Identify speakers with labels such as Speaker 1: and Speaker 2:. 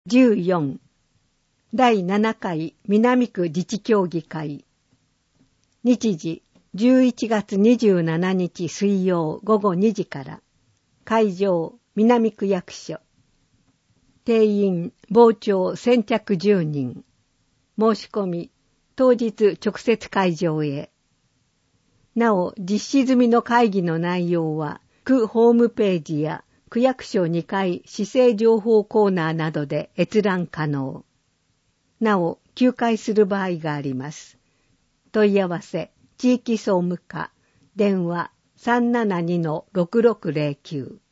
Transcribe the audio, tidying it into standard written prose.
Speaker 1: 14第7回南区自治協議会日時11月27日水曜午後2時から会場南区役所定員傍聴先着10人申し込み当日直接会場へなお実施済みの会議の内容は区ホームページや区役所2階市政情報コーナーなどで閲覧可能。なお、休会する場合があります。問い合わせ、地域総務課、電話 372-6609